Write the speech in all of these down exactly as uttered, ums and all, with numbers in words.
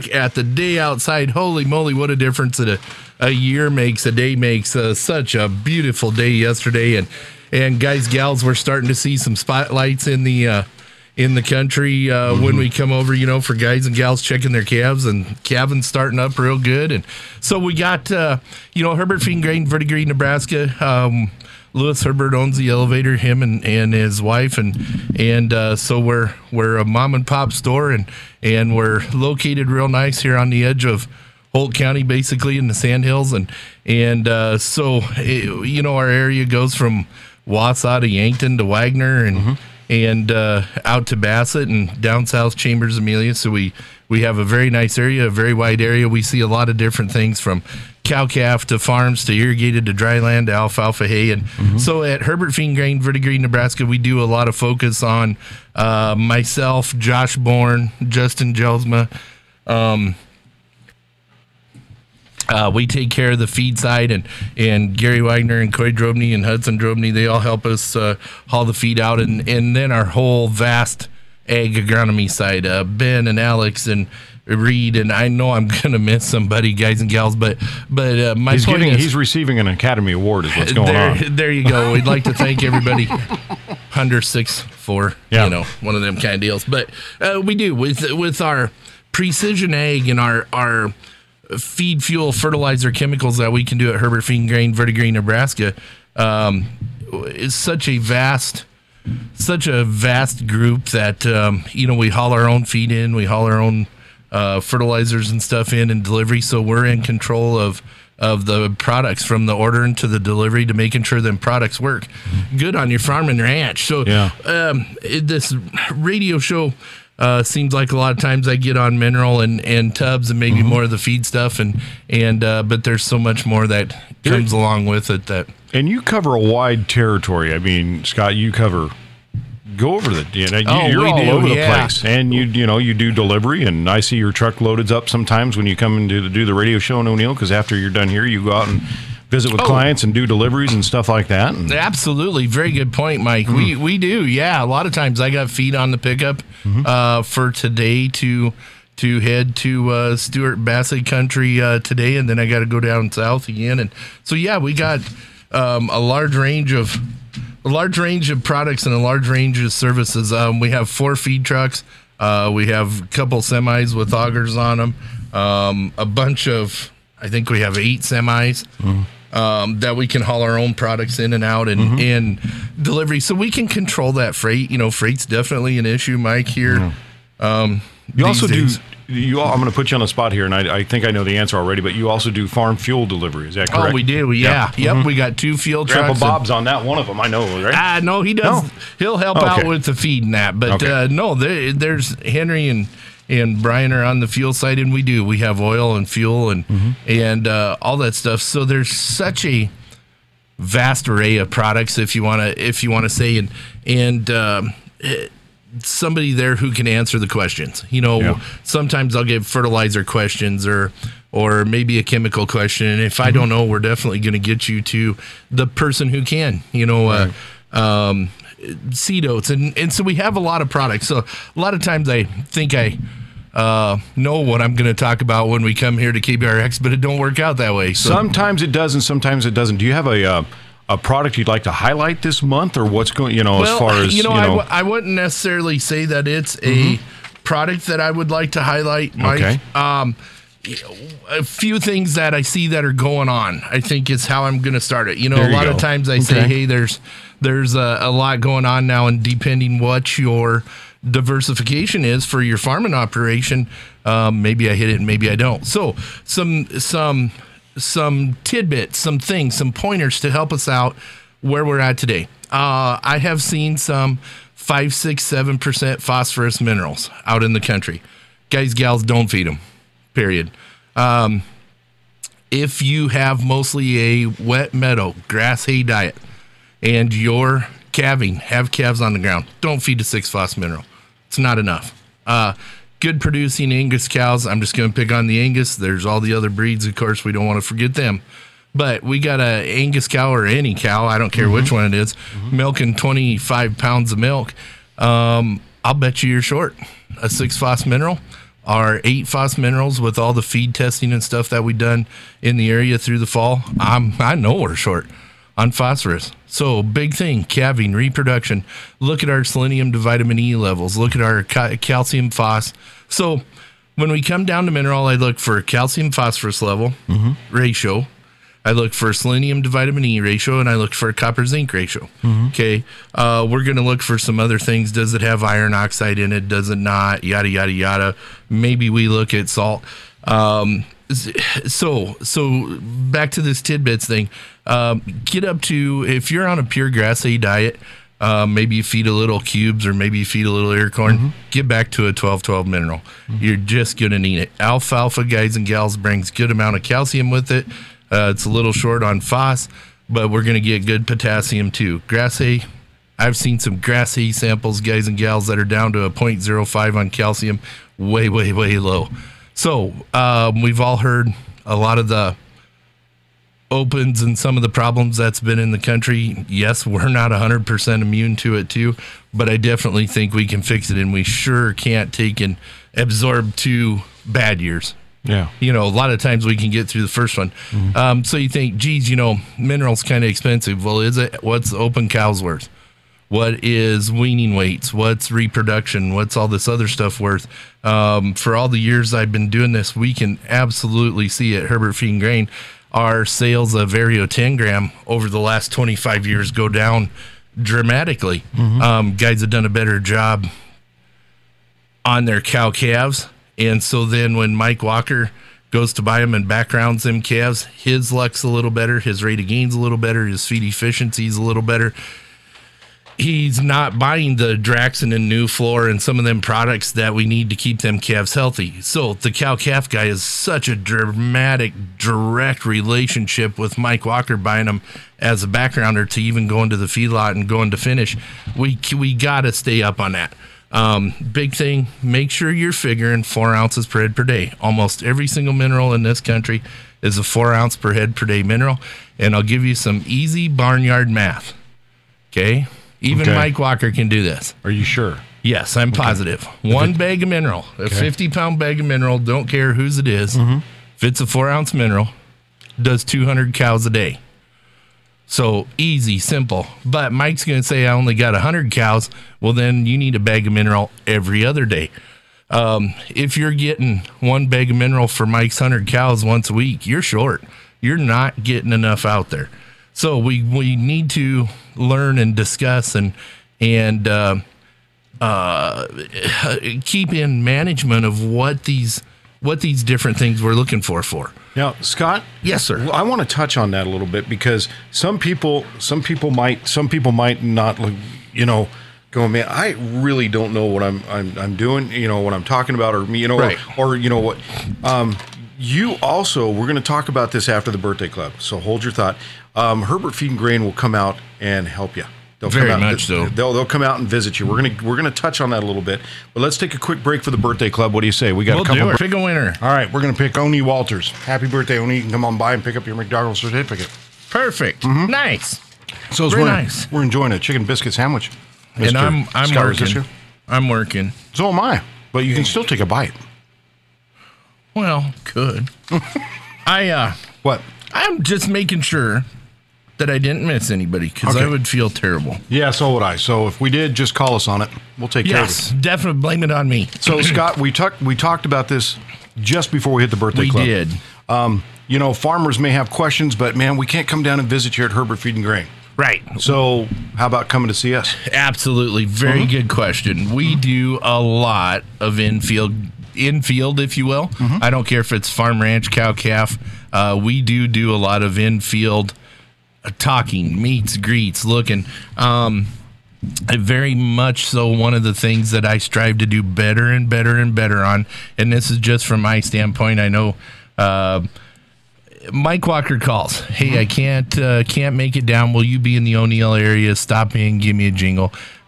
at the day outside. Holy moly, what a difference that a, a year makes, a day makes. Uh, such a beautiful day yesterday. And, and guys, gals, we're starting to see some spotlights in the uh, in the country uh, mm-hmm. when we come over, you know, for guys and gals checking their calves, and calving starting up real good. And so we got, uh, you know, Herbert Feed and Grain, Verdigris, Nebraska. Um, Louis Herbert owns the elevator, him and, and his wife, and and uh, so we're we're a mom and pop store, and and we're located real nice here on the edge of Holt County, basically in the Sandhills, and and uh, so it, you know, our area goes from Wausau to Yankton to Wagner, and mm-hmm. and uh, out to Bassett and down south Chambers, Amelia. So we we have a very nice area, a very wide area. We see a lot of different things from cow-calf to farms to irrigated to dry land to alfalfa hay. And mm-hmm. so at Herbert Feed and Grain, Verdigris, Nebraska, we do a lot of focus on uh, myself, Josh Bourne, Justin Jelsma. Um, uh, we take care of the feed side, and, and Gary Wagner and Coy Drobny and Hudson Drobny, they all help us uh, haul the feed out. And, and then our whole vast ag agronomy side, uh, Ben and Alex and Reed, and I know I'm going to miss somebody, guys and gals, but but uh, my he's point getting, is, he's receiving an Academy Award is what's going there, on. There you go. We'd like to thank everybody. Under six four, yeah. you know, one of them kind of deals. But uh, we do with with our precision ag and our our feed, fuel, fertilizer, chemicals that we can do at Herbert Feed and Grain, Verdigris, Nebraska. Um, is such a vast. Such a vast group that um, you know, we haul our own feed in, we haul our own uh, fertilizers and stuff in and delivery, so we're in control of of the products from the ordering to the delivery to making sure them products work good on your farm and ranch. So yeah. um, it, this radio show uh, seems like a lot of times I get on mineral and, and tubs and maybe mm-hmm. more of the feed stuff, and and uh, but there's so much more that comes yeah. along with it that. And you cover a wide territory. I mean, Scott, you cover, go over the, you know, you, oh, you're all do, over yeah. the place. And you you know, you do delivery, and I see your truck loaded up sometimes when you come in to do the radio show in O'Neill, because after you're done here, you go out and visit with oh. clients and do deliveries and stuff like that. And absolutely. Very good point, Mike. Mm-hmm. We we do, yeah. A lot of times I got feed on the pickup mm-hmm. uh, for today to to head to uh, Stuart Bassett Country uh, today, and then I got to go down south again. And so, yeah, we got um, a large range of a large range of products and a large range of services. Um, we have four feed trucks. Uh, we have a couple semis with augers on them. Um, a bunch of, I think we have eight semis. Mm-hmm. Um, that we can haul our own products in and out and, mm-hmm. and delivery. So we can control that freight. You know, freight's definitely an issue, Mike, here. Mm-hmm. Um, you also days. do, you all, I'm going to put you on the spot here, and I, I think I know the answer already, but you also do farm fuel delivery. Is that correct? Oh, we do. Yeah. Yep. yep. Mm-hmm. We got two fuel Grandpa trucks. Grandpa Bob's on that one of them. I know, right? Ah, uh, no, he does. No. He'll help oh, okay. out with the feed and that. But okay. uh, no, there, there's Henry and and Brian are on the fuel side, and we do. We have oil and fuel and mm-hmm. and uh, all that stuff. So there's such a vast array of products, if you want to, if you want to say, and and um, it, somebody there who can answer the questions. You know, yeah. sometimes I'll get fertilizer questions or or maybe a chemical question, and if mm-hmm. I don't know, we're definitely going to get you to the person who can. You know. Right. Uh, um, seed oats, and and so we have a lot of products. So a lot of times I think I uh, know what I'm going to talk about when we come here to K B R X, but it don't work out that way. So. Sometimes it does, and sometimes it doesn't. Do you have a uh, a product you'd like to highlight this month, or what's going? You know, well, as far as you know, you know, I, w- I wouldn't necessarily say that it's mm-hmm. a product that I would like to highlight, Mike. Okay. Um, a few things that I see that are going on, I think is how I'm going to start it. You know, there a you lot go. of times I okay. say, hey, there's there's a, a lot going on now, and depending what your diversification is for your farming operation, um, maybe I hit it and maybe I don't. So some some some tidbits, some things, some pointers to help us out where we're at today. Uh, I have seen some five, six, seven percent phosphorus minerals out in the country. Guys, gals, don't feed them. Period. Um, if you have mostly a wet meadow, grass hay diet, and you're calving, have calves on the ground, don't feed a six phos mineral. It's not enough. Uh, good producing Angus cows, I'm just going to pick on the Angus. There's all the other breeds, of course, we don't want to forget them. But we got a Angus cow or any cow, I don't care mm-hmm. which one it is, mm-hmm. milking twenty-five pounds of milk. Um, I'll bet you you're short a six phos mineral. our eight phos minerals with all the feed testing and stuff that we've done in the area through the fall, I'm, I know we're short on phosphorus. So big thing, calving, reproduction. Look at our selenium to vitamin E levels. Look at our ca- calcium phos. So when we come down to mineral, I look for calcium phosphorus level mm-hmm. ratio. I look for selenium to vitamin E ratio, and I look for copper zinc ratio. Mm-hmm. Okay, uh, we're going to look for some other things. Does it have iron oxide in it? Does it not? Yada yada yada. Maybe we look at salt. Um, so so back to this tidbits thing. Um, get up to, if you're on a pure grass hay diet, uh, maybe you feed a little cubes or maybe you feed a little ear corn. Mm-hmm. Get back to a twelve twelve mineral. Mm-hmm. You're just going to need it. Alfalfa, guys and gals, brings good amount of calcium with it. Uh, it's a little short on phos, but we're going to get good potassium too. Grass hay, I've seen some grass hay samples, guys and gals, that are down to a zero point zero five on calcium, way, way, way low. So um, we've all heard a lot of the opens and some of the problems that's been in the country. Yes, we're not one hundred percent immune to it too, but I definitely think we can fix it, and we sure can't take and absorb two bad years. Yeah. You know, a lot of times we can get through the first one. Mm-hmm. Um, so you think, geez, you know, minerals kind of expensive. Well, is it? What's open cows worth? What is weaning weights? What's reproduction? What's all this other stuff worth? Um, for all the years I've been doing this, we can absolutely see at Herbert Feed and Grain, our sales of Vario ten gram over the last twenty-five years go down dramatically. Mm-hmm. Um, guys have done a better job on their cow calves. And so then when Mike Walker goes to buy them and backgrounds them calves, his luck's a little better, his rate of gain's a little better, his feed efficiency's a little better. He's not buying the Draxxin and New Floor and some of them products that we need to keep them calves healthy. So the cow-calf guy is such a dramatic, direct relationship with Mike Walker buying them as a backgrounder to even go into the feedlot and go into finish. We, we got to stay up on that. Um, big thing, make sure you're figuring four ounces per head per day. Almost every single mineral in this country is a four ounce per head per day mineral. And I'll give you some easy barnyard math. Okay? Even okay. Mike Walker can do this. Are you sure? Yes, I'm okay. positive. One bag of mineral, a okay. fifty pound bag of mineral, don't care whose it is. Mm-hmm. If it's a four ounce mineral, does two hundred cows a day. So easy, simple. But Mike's going to say, I only got one hundred cows. Well, then you need a bag of mineral every other day. Um, if you're getting one bag of mineral for Mike's one hundred cows once a week, you're short. You're not getting enough out there. So we, we need to learn and discuss and and uh, uh, keep in management of what these what these different things we're looking for for. Now, Scott. Yes, sir. I want to touch on that a little bit because some people, some people might, some people might not, you know, go, man, I really don't know what I'm, I'm, I'm doing, you know, what I'm talking about, or you know, right. or, or you know what. Um, you also, we're going to talk about this after the birthday club, so hold your thought. Um, Herbert Feed and Grain will come out and help you. They'll Very come out, much so. They'll they'll come out and visit you. We're gonna we're gonna touch on that a little bit, but let's take a quick break for the birthday club. What do you say? We got we'll a couple. Do it. Pick a winner. All right, we're gonna pick Oni Walters. Happy birthday, Oni! You can come on by and pick up your McDonald's certificate. Perfect. Mm-hmm. Nice. So Very we're nice. We're enjoying a chicken biscuit sandwich. Mister And I'm I'm Scott, working. I'm working. So am I. But you can still take a bite. Well, good. I uh. What? I'm just making sure that I didn't miss anybody because okay. I would feel terrible. Yeah, so would I. So if we did, just call us on it. We'll take yes, care of it. Yes, definitely blame it on me. So Scott, we talked we talked about this just before we hit the birthday we club. We did. Um, you know, farmers may have questions, but man, we can't come down and visit you at Herbert Feed and Grain. Right. So how about coming to see us? Absolutely. Very mm-hmm. good question. We do a lot of infield, infield, if you will. Mm-hmm. I don't care if it's farm, ranch, cow, calf. Uh, we do do a lot of infield talking, meets, greets, looking. Um, very much so one of the things that I strive to do better and better and better on, and this is just from my standpoint. I know uh, Mike Walker calls, hey, I can't uh, can't make it down. Will you be in the O'Neill area? Stop me and give me a jingle.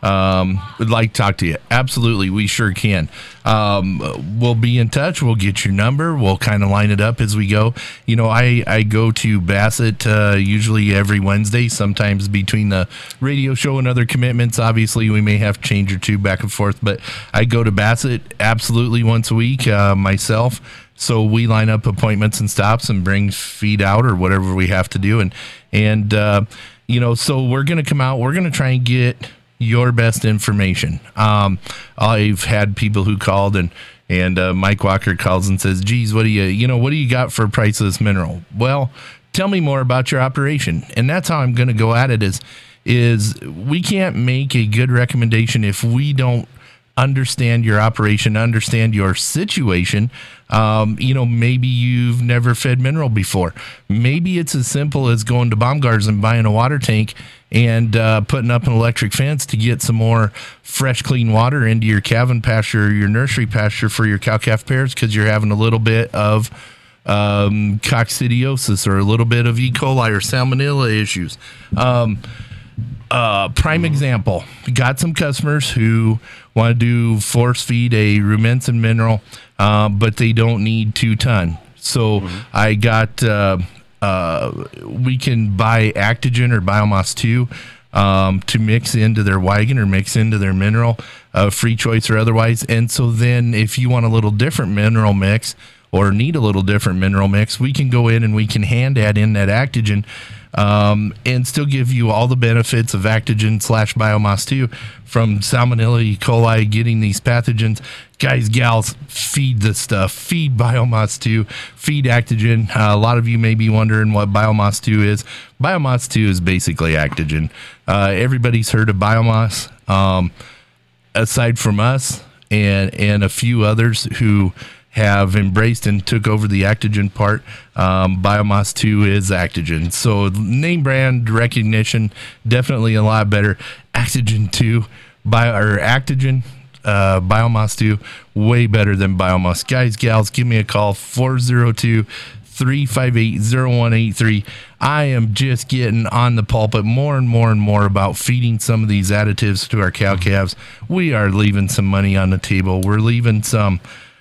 um, would like to talk to you, absolutely, we sure can. Um, we'll be in touch. We'll get your number. We'll kind of line it up as we go. You know, I, I go to Bassett uh, usually every Wednesday, sometimes between the radio show and other commitments. Obviously, we may have to change or two back and forth, but I go to Bassett absolutely once a week uh, myself. So we line up appointments and stops and bring feed out or whatever we have to do. And, and uh, you know, so we're going to come out. We're going to try and get your best information. Um, I've had people who called and, and uh, Mike Walker calls and says, geez, what do you, you know, what do you got for a price of this mineral? Well, tell me more about your operation. And that's how I'm going to go at it is, is we can't make a good recommendation if we don't understand your operation, understand your situation. Um, you know, maybe you've never fed mineral before. Maybe it's as simple as going to Baumgars and buying a water tank and uh, putting up an electric fence to get some more fresh, clean water into your calving pasture or your nursery pasture for your cow-calf pairs because you're having a little bit of um, coccidiosis or a little bit of E. coli or salmonella issues. Um, uh, prime example, got some customers who want to do force feed a rumensin mineral, uh, but they don't need two ton. So mm-hmm. I got, uh, uh, we can buy Actogen or Biomass two um, to mix into their wagon or mix into their mineral, uh, free choice or otherwise. And so then if you want a little different mineral mix or need a little different mineral mix, we can go in and we can hand add in that Actogen um, and still give you all the benefits of Actogen slash Biomass two from Salmonella, E. coli, getting these pathogens. Guys, gals, feed this stuff. Feed Biomass two. Feed Actogen. Uh, a lot of you may be wondering what Biomass two is. Biomass two is basically Actogen. Uh, everybody's heard of Biomass. Um, aside from us and and a few others who have embraced and took over the Actogen part, um, Biomass two is Actogen. So name brand recognition, definitely a lot better. Actogen two, bio, or Actogen, uh, Biomass two, way better than Biomass. Guys, gals, give me a call, four oh two, three five eight, oh one eight three. I am just getting on the pulpit more and more and more about feeding some of these additives to our cow calves. We are leaving some money on the table. We're leaving some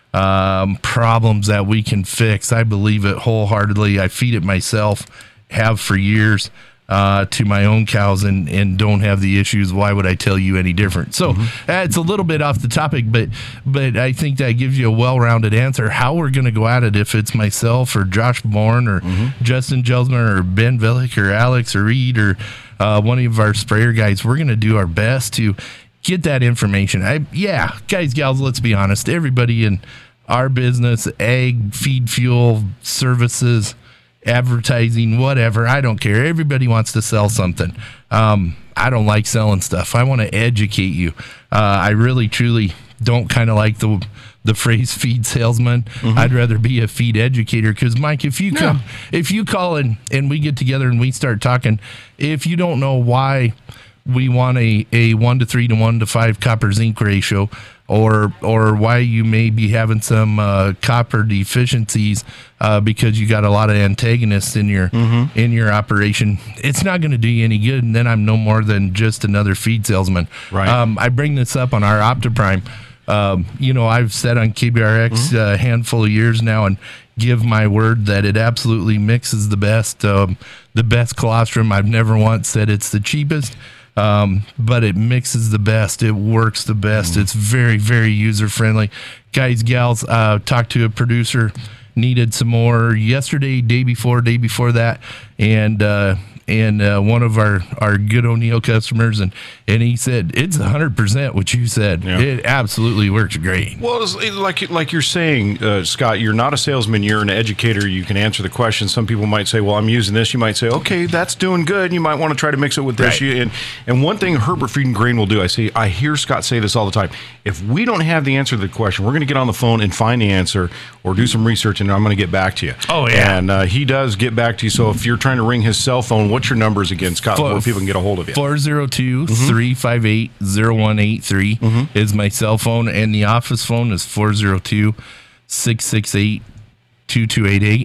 um, problems that we can fix. I believe it wholeheartedly. I feed it myself, have for years. Uh, to my own cows and, and don't have the issues. Why would I tell you any different? So mm-hmm. uh, it's a little bit off the topic, but but I think that gives you a well-rounded answer. How we're going to go at it, if it's myself or Josh Bourne or mm-hmm. Justin Gelsmer or Ben Villick or Alex or Reed or uh, one of our sprayer guys, we're going to do our best to get that information. I, yeah, guys, gals, let's be honest. Everybody in our business, egg, feed, fuel, services, advertising, whatever, I don't care. Everybody wants to sell something. Um, I don't like selling stuff. I want to educate you. Uh, I really, truly don't kind of like the the phrase feed salesman. Mm-hmm. I'd rather be a feed educator because, Mike, if you come, yeah. if you call and, and we get together and we start talking, if you don't know why we want a, a one to three to one to five copper zinc ratio, or or why you may be having some uh, copper deficiencies uh, because you got a lot of antagonists in your mm-hmm. in your operation, it's not going to do you any good. And then I'm no more than just another feed salesman. Right. Um, I bring this up on our OptiPrime. Um, you know, I've said on K B R X mm-hmm. a handful of years now and give my word that it absolutely mixes the best, um, the best colostrum. I've never once said it's the cheapest. Um, but it mixes the best. It works the best. Mm. It's very, very user friendly. Guys, gals, uh, talked to a producer, needed some more yesterday, day before, day before that. And, uh, and uh, one of our, our good O'Neill customers, and, and he said, it's one hundred percent what you said. Yeah. It absolutely works great. Well, it's like like you're saying, uh, Scott, you're not a salesman, you're an educator. You can answer the question. Some people might say, well, I'm using this. You might say, okay, that's doing good. You might want to try to mix it with this. Right. And, and one thing Herbert Feed and Grain will do, I see, I hear Scott say this all the time. If we don't have the answer to the question, we're going to get on the phone and find the answer or do some research, and I'm going to get back to you. Oh, yeah. And uh, he does get back to you. So if you're trying to ring his cell phone, what's your numbers again, Scott, where people can get a hold of you? four oh two, three five eight, oh one eight three mm-hmm. is my cell phone, and the office phone is four oh two, six six eight, two two eight eight.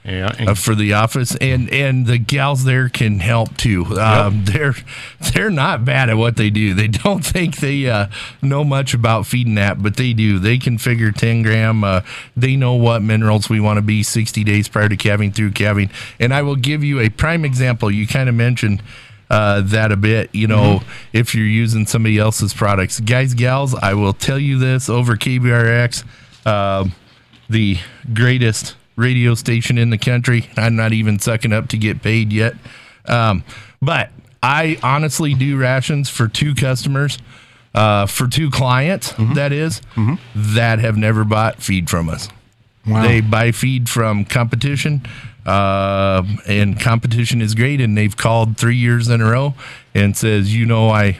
Yeah, uh, for the office, and and the gals there can help too. Um, yep. They're they're not bad at what they do. They don't think they uh, know much about feeding that, but they do. They can figure ten gram. Uh, they know what minerals we want to be sixty days prior to calving, through calving. And I will give you a prime example. You kind of mentioned uh, that a bit. You know, mm-hmm. if you're using somebody else's products, guys, gals, I will tell you this over K B R X, uh, the greatest radio station in the country. I'm not even sucking up to get paid yet. Um, but I honestly do rations for two customers, uh, for two clients, mm-hmm. that is, mm-hmm. that have never bought feed from us. Wow. They buy feed from competition, uh, and competition is great. And they've called three years in a row and says, you know, I,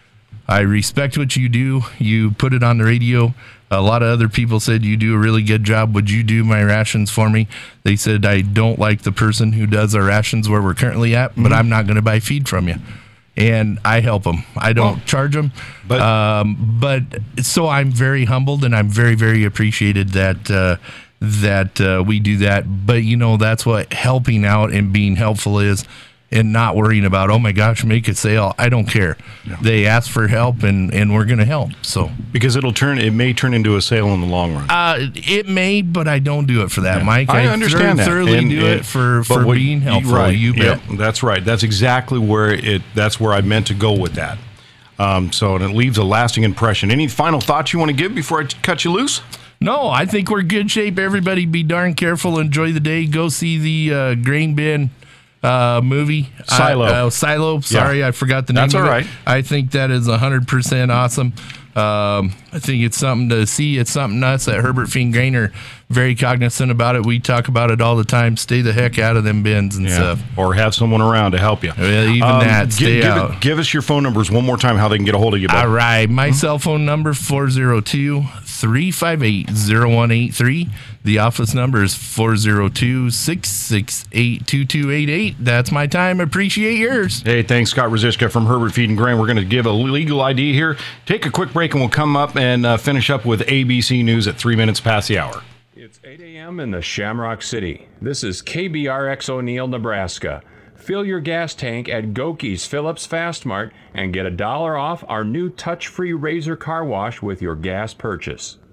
I respect what you do. You put it on the radio. A lot of other people said, you do a really good job. Would you do my rations for me? They said, I don't like the person who does our rations where we're currently at, but mm-hmm. I'm not going to buy feed from you. And I help them. I don't well, charge them. But, um, but so I'm very humbled, and I'm very, very appreciated that, uh, that uh, we do that. But, you know, that's what helping out and being helpful is. And not worrying about, oh my gosh, make a sale. I don't care. Yeah. They ask for help, and, and we're going to help. So because it'll turn, it may turn into a sale in the long run. Uh, it may, but I don't do it for that, yeah. Mike. I, I understand that. Thoroughly and, do and, it for, for what, being helpful. Right. You bet. Yeah, that's right. That's exactly where it. That's where I meant to go with that. Um, so and it leaves a lasting impression. Any final thoughts you want to give before I cut you loose? No, I think we're in good shape. Everybody, be darn careful. Enjoy the day. Go see the uh, grain bin. Uh, movie Silo. Uh, uh, Silo. Sorry, yeah. I forgot the name. That's of all it. right. I think that is a hundred percent awesome. Um, I think it's something to see. It's something us at Herbert Fiend Grain are very cognizant about it. We talk about it all the time. Stay the heck out of them bins and yeah. stuff, or have someone around to help you. Well, even um, that. Stay give, out. Give, it, give us your phone numbers one more time. How they can get a hold of you. Bud. All right, my mm-hmm. cell phone number four zero two, three five eight, zero one eight three. The office number is four zero two, six six eight, two two eight eight. That's my time. Appreciate yours. Hey, thanks, Scott Rosiska from Herbert Feed and Grain. We're going to give a legal I D here. Take a quick break, and we'll come up and uh, finish up with A B C News at three minutes past the hour. It's eight a.m. in the Shamrock City. This is K B R X O'Neill, Nebraska. Fill your gas tank at Gokey's Phillips Fast Mart and get a dollar off our new touch-free Razor car wash with your gas purchase.